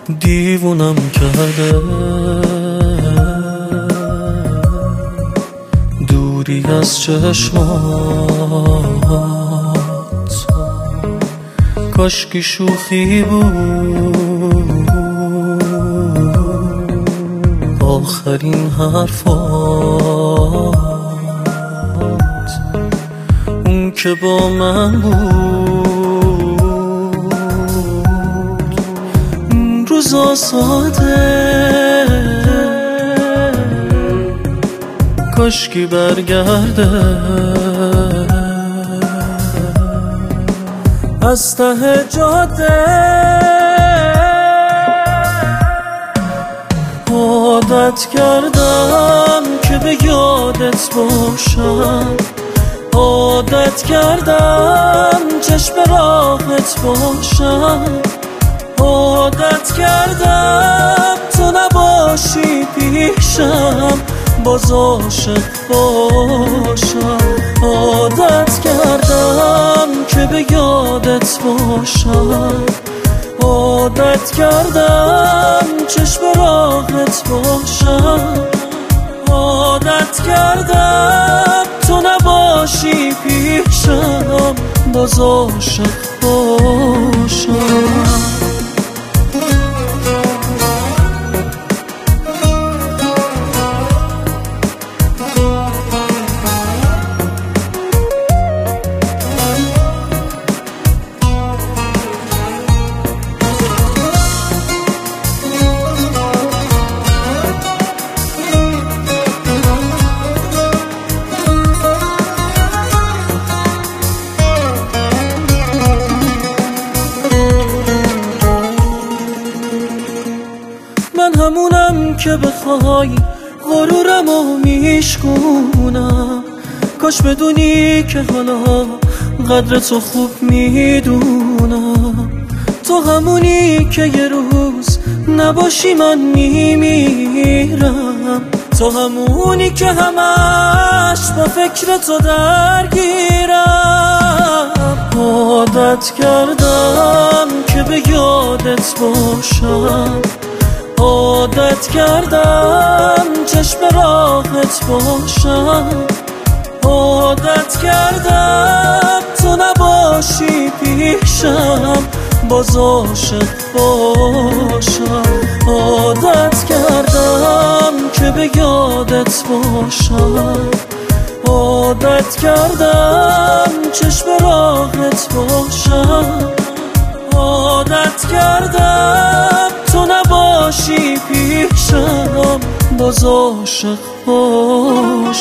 دیوونم کرده دوری از چشمات، کاشکی شوخی بود آخرین حرفات، اون که با من بود اون روزا ساده، کاشکی برگرده از ته جاده. عادت کردم که به یادت باشم، عادت کردم چشم راهت باشم، عادت کردم تو نباشی پیشم باز عاشق باشم. عادت کردم که به یادت باشم، عادت کردم چشم راهت باشم، عادت کردم تو نباشی پیشم باز عاشق باشم. من همونم که بخوای غرورمو میشکونم، کاش بدونی که حالا قدر تو خوب میدونم. تو همونی که یه روز نباشی من میمیرم، تو همونی که همش با فکر تو درگیرم. عادت کردم که به یادت باشم، عادت کردم چشم راهت باشم، عادت کردم تو نباشی پیشم باز عاشق باشم. عادت کردم که به یادت باشم، عادت کردم چشم راهت باشم، عادت کردم تو نباشی پیشم باز عاشق باشم.